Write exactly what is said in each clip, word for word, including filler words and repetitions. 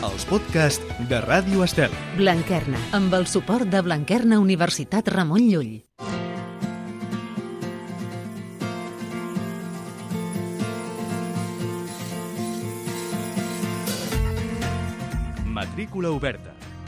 els podcasts de Ràdio Estel. Blanquerna, amb el suport de Blanquerna Universitat Ramon Llull. Matrícula oberta.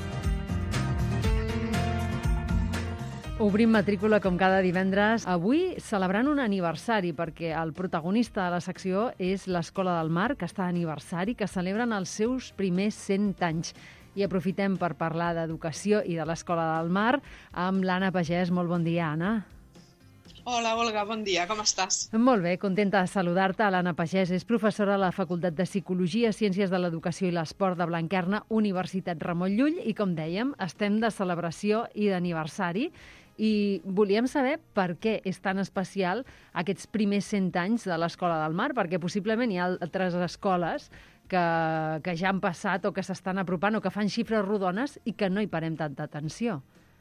Obrim matrícula com cada divendres. Avui celebrant un aniversari, perquè el protagonista de la secció és l'Escola del Mar, que està d'aniversari, que celebren els seus primers cent anys. I aprofitem per parlar d'educació i de l'Escola del Mar amb l'Anna Pagès. Molt bon dia, Anna. Hola, Olga, bon dia, com estàs? Molt bé, contenta de saludar-te. L'Anna Pagès és professora a la Facultat de Psicologia, Ciències de l'Educació i l'Esport de Blanquerna, Universitat Ramon Llull, i com dèiem, estem de celebració i d'aniversari, i volíem saber per què és tan especial aquests primers cent anys de l'Escola del Mar, perquè possiblement hi ha altres escoles que, que ja han passat o que s'estan apropant o que fan xifres rodones i que no hi parem tanta atenció.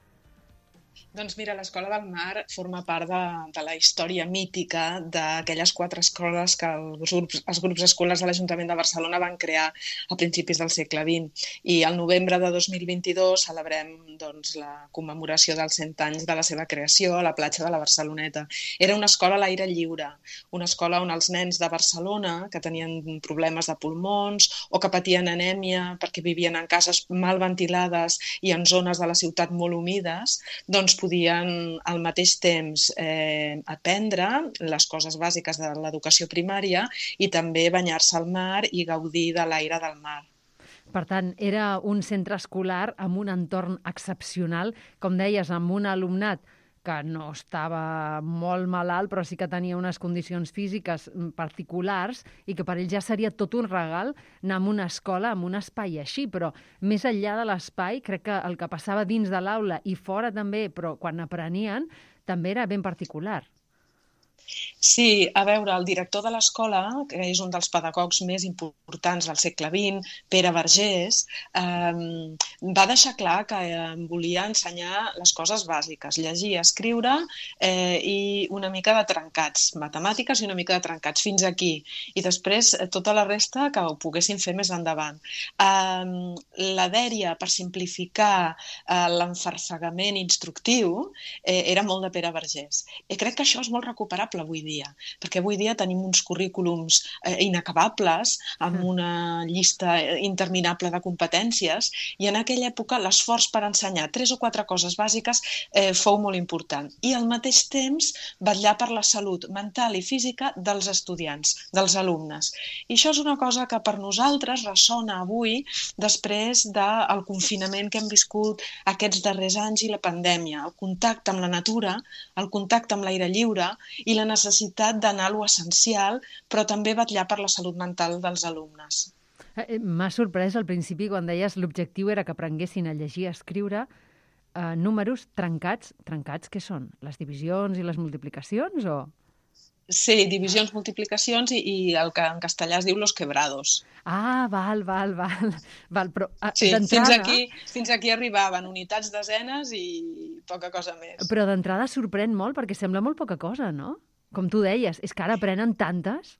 Doncs mira, l'Escola del Mar forma part de, de la història mítica d'aquelles quatre escoles que els grups, els grups escolars de l'Ajuntament de Barcelona van crear a principis del segle vint. I al novembre de dos mil vint-i-dos celebrem doncs, la commemoració dels cent anys de la seva creació a la platja de la Barceloneta. Era una escola a l'aire lliure, una escola on els nens de Barcelona que tenien problemes de pulmons o que patien anèmia perquè vivien en cases mal ventilades i en zones de la ciutat molt humides, doncs podien al mateix temps eh, aprendre les coses bàsiques de l'educació primària i també banyar-se al mar i gaudir de l'aire del mar. Per tant, era un centre escolar amb un entorn excepcional, com deies, amb un alumnat que no estava molt malalt, però sí que tenia unes condicions físiques particulars i que per ell ja seria tot un regal anar a una escola, amb un espai així. Però més enllà de l'espai, crec que el que passava dins de l'aula i fora també, però quan aprenien, també era ben particular. Sí, a veure, el director de l'escola, que és un dels pedagogs més importants del segle vint, Pere Vergés, eh, va deixar clar que eh, volia ensenyar les coses bàsiques, llegir, escriure eh, i una mica de trencats, matemàtiques i una mica de trencats, fins aquí. I després eh, tota la resta que ho poguessin fer més endavant. Eh, la dèria per simplificar eh, l'enfarfegament instructiu eh, era molt de Pere Vergés. I crec que això és molt recuperable avui dia, perquè avui dia tenim uns currículums eh, inacabables, amb una llista interminable de competències, i en aquella època l'esforç per ensenyar tres o quatre coses bàsiques eh, fou molt important. I al mateix temps vetllar per la salut mental i física dels estudiants, dels alumnes. I això és una cosa que per nosaltres ressona avui després del confinament que hem viscut aquests darrers anys i la pandèmia, el contacte amb la natura, el contacte amb l'aire lliure i la necessitat d'anar a lo essencial, però també vetllar per la salut mental dels alumnes. M'ha sorprès al principi quan deies l'objectiu era que aprenguessin a llegir i a escriure eh, números trencats. Trencats què són? Les divisions i les multiplicacions o...? Sí, divisions, multiplicacions i, i el que en castellà es diu los quebrados. Ah, val, val, val. val però, sí, fins aquí, fins aquí arribaven unitats, desenes i poca cosa més. Però d'entrada sorprèn molt perquè sembla molt poca cosa, no? Com tu deies, és que ara aprenen tantes.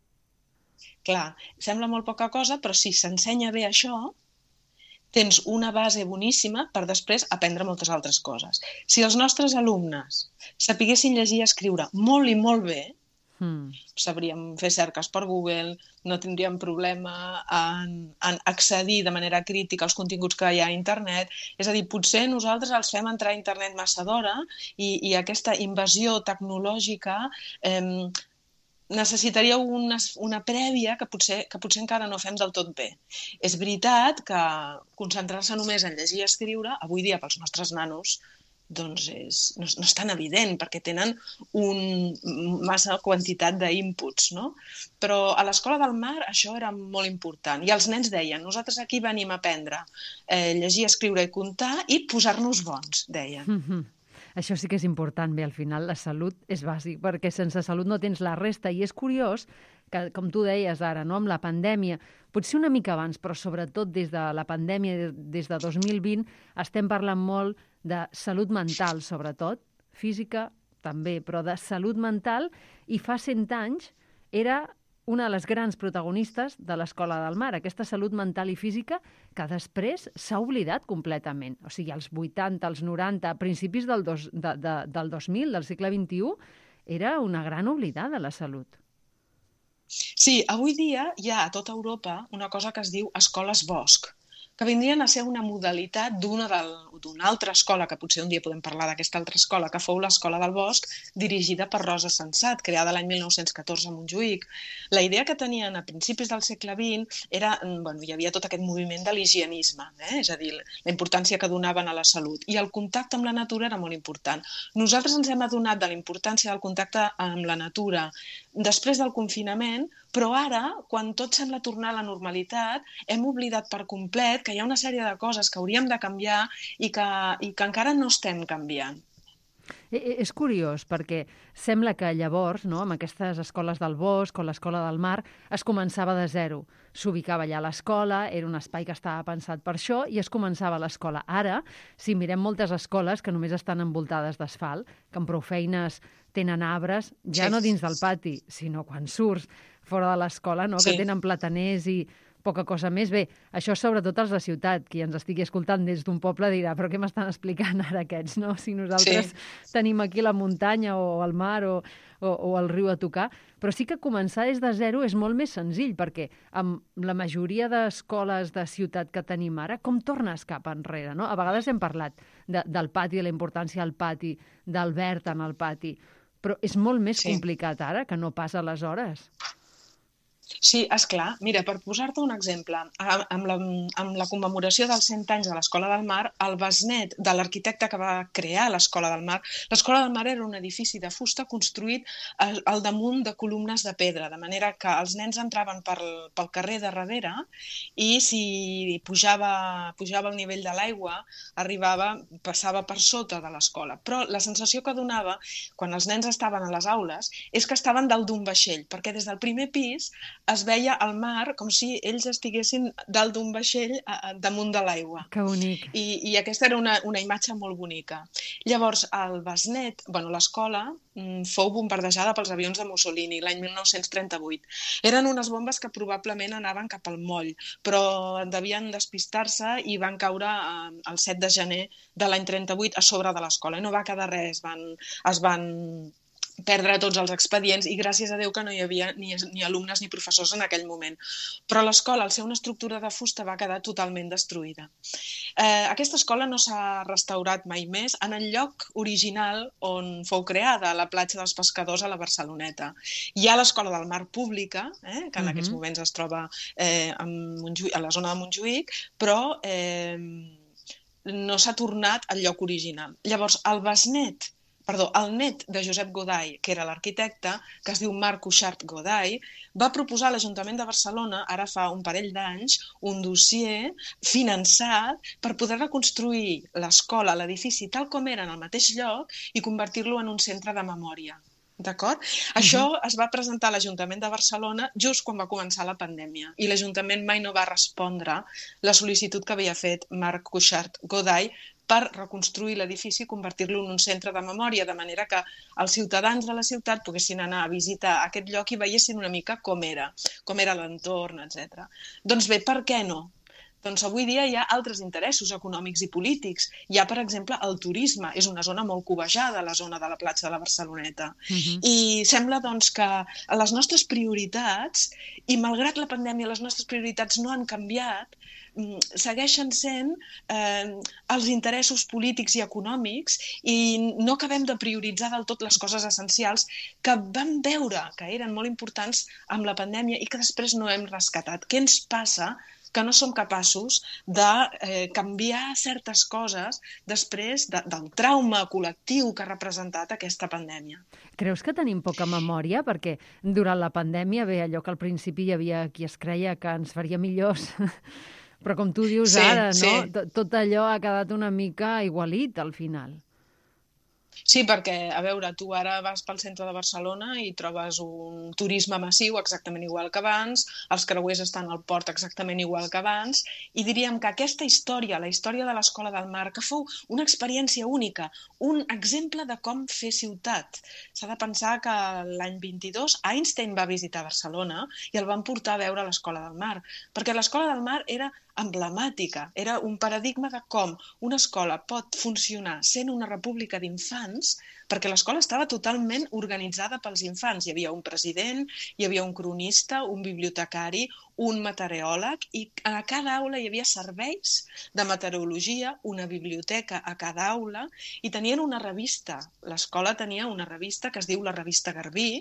Clar, sembla molt poca cosa, però si s'ensenya bé això, tens una base boníssima per després aprendre moltes altres coses. Si els nostres alumnes sapiguessin llegir i escriure molt i molt bé, mm. sabríem fer cerques per Google, no tindríem problema en, en accedir de manera crítica als continguts que hi ha a internet. És a dir, potser nosaltres els fem entrar a internet massa d'hora i, i aquesta invasió tecnològica eh, necessitaria una, una prèvia que potser, que potser encara no fem del tot bé. És veritat que concentrar-se només en llegir i escriure, avui dia pels nostres nanos, doncs és, no, no és tan evident, perquè tenen un massa quantitat d'inputs, no? Però a l'Escola del Mar això era molt important. I els nens deien, nosaltres aquí venim a aprendre eh, llegir, escriure i comptar i posar-nos bons, deien. Mm-hmm. Això sí que és important. Bé, al final la salut és bàsic, perquè sense salut no tens la resta. I és curiós que, com tu deies ara, no, amb la pandèmia, potser una mica abans, però sobretot des de la pandèmia, des de dos mil vint, estem parlant molt de salut mental, sobretot, física també, però de salut mental, i fa cent anys era una de les grans protagonistes de l'Escola del Mar, aquesta salut mental i física que després s'ha oblidat completament. O sigui, als vuitanta, als noranta, a principis del, dos, de, de, del dos mil, del segle vint-i-u, era una gran oblidada la salut. Sí, avui dia hi ha a tota Europa una cosa que es diu escoles bosc, que vindrien a ser una modalitat d'una d'una altra escola, que potser un dia podem parlar d'aquesta altra escola, que fou l'Escola del Bosc, dirigida per Rosa Sensat, creada l'any mil nou-cents catorze a Montjuïc. La idea que tenien a principis del segle vint era, bueno, hi havia tot aquest moviment de l'higienisme, eh? És a dir, la importància que donaven a la salut, i el contacte amb la natura era molt important. Nosaltres ens hem adonat de la importància del contacte amb la natura després del confinament, però ara, quan tot sembla tornar a la normalitat, hem oblidat per complet que hi ha una sèrie de coses que hauríem de canviar i que, i que encara no estem canviant. És curiós, perquè sembla que llavors, no, amb aquestes escoles del bosc o l'escola del mar, es començava de zero. S'ubicava allà l'escola, era un espai que estava pensat per això, i es començava l'escola. Ara, si mirem moltes escoles que només estan envoltades d'asfalt, que amb prou feines tenen arbres, ja sí. no dins del pati, sinó quan surts fora de l'escola, no? Sí. Que tenen plataners i poca cosa més. Bé, això sobretot els de ciutat. Qui ens estigui escoltant des d'un poble dirà, però què m'estan explicant ara aquests, no? Si nosaltres sí. tenim aquí la muntanya o el mar o, o, o el riu a tocar. Però sí que començar des de zero és molt més senzill, perquè amb la majoria d'escoles de ciutat que tenim ara, com tornes cap enrere, no? A vegades hem parlat de, del pati, de la importància del pati, del verd en el pati, però és molt més sí. complicat ara que no pas aleshores. Sí, esclar. Mira, per posar-te un exemple, amb la, amb la commemoració dels cent anys de l'Escola del Mar, el besnet de l'arquitecte que va crear l'Escola del Mar, l'Escola del Mar era un edifici de fusta construït al, al damunt de columnes de pedra, de manera que els nens entraven per, pel carrer de darrere i si pujava, pujava el nivell de l'aigua, arribava, passava per sota de l'escola. Però la sensació que donava, quan els nens estaven a les aules, és que estaven dalt d'un vaixell, perquè des del primer pis es veia el mar com si ells estiguessin dalt d'un vaixell a, a, damunt de l'aigua. Que bonic. I, i aquesta era una, una imatge molt bonica. Llavors, el besnet, bueno, l'escola, fou bombardejada pels avions de Mussolini l'any mil nou-cents trenta-vuit. Eren unes bombes que probablement anaven cap al moll, però devien despistar-se i van caure eh, el set de gener de l'any trenta-vuit a sobre de l'escola. I no va quedar res, van, es van perdre tots els expedients i gràcies a Déu que no hi havia ni, ni alumnes ni professors en aquell moment. Però l'escola, al ser una estructura de fusta, va quedar totalment destruïda. Eh, aquesta escola no s'ha restaurat mai més en el lloc original on fou creada, a la platja dels Pescadors a la Barceloneta. Hi ha l'Escola del Mar Pública, eh, que en uh-huh. aquests moments es troba eh, a, Montjuïc, a la zona de Montjuïc, però eh, no s'ha tornat al lloc original. Llavors, el besnet Perdó, el net de Josep Goday, que era l'arquitecte, que es diu Marc Cuixart Goday, va proposar a l'Ajuntament de Barcelona, ara fa un parell d'anys, un dossier finançat per poder reconstruir l'escola, l'edifici, tal com era en el mateix lloc i convertir-lo en un centre de memòria. D'acord? Uh-huh. Això es va presentar a l'Ajuntament de Barcelona just quan va començar la pandèmia i l'Ajuntament mai no va respondre la sol·licitud que havia fet Marc Cuixart Goday per reconstruir l'edifici i convertir-lo en un centre de memòria, de manera que els ciutadans de la ciutat poguessin anar a visitar aquest lloc i veiessin una mica com era, com era l'entorn, etcètera. Doncs bé, per què no? Doncs avui dia hi ha altres interessos econòmics i polítics. Hi ha, per exemple, el turisme. És una zona molt cobejada, la zona de la platja de la Barceloneta. Uh-huh. I sembla doncs, que les nostres prioritats, i malgrat la pandèmia les nostres prioritats no han canviat, segueixen sent eh, els interessos polítics i econòmics i no acabem de prioritzar del tot les coses essencials que vam veure que eren molt importants amb la pandèmia i que després no hem rescatat. Què ens passa que no som capaços de eh, canviar certes coses després de, del trauma col·lectiu que ha representat aquesta pandèmia? Creus que tenim poca memòria? Perquè durant la pandèmia, bé, allò que al principi hi havia qui es creia que ens faria millors, però com tu dius sí, ara, no? Sí. Tot allò ha quedat una mica igualit al final. Sí, perquè, a veure, tu ara vas pel centre de Barcelona i trobes un turisme massiu exactament igual que abans, els creuers estan al port exactament igual que abans, i diríem que aquesta història, la història de l'Escola del Mar, que fou una experiència única, un exemple de com fer ciutat. S'ha de pensar que l'any vint-i-dos Einstein va visitar Barcelona i el van portar a veure l'Escola del Mar, perquè l'Escola del Mar era emblemàtica, era un paradigma de com una escola pot funcionar sent una república d'infants, perquè l'escola estava totalment organitzada pels infants. Hi havia un president, hi havia un cronista, un bibliotecari, un meteoròleg, i a cada aula hi havia serveis de meteorologia, una biblioteca a cada aula, i tenien una revista. L'escola tenia una revista que es diu la Revista Garbí,